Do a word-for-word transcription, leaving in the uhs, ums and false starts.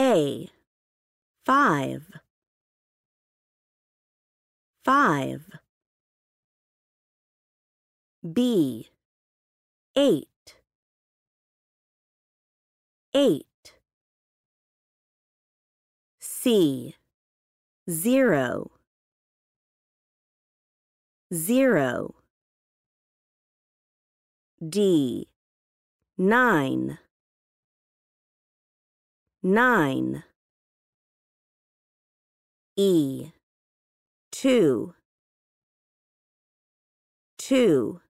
A, five, five. B, eight, eight. C, zero, zero. D, nine, nine. E, two, two.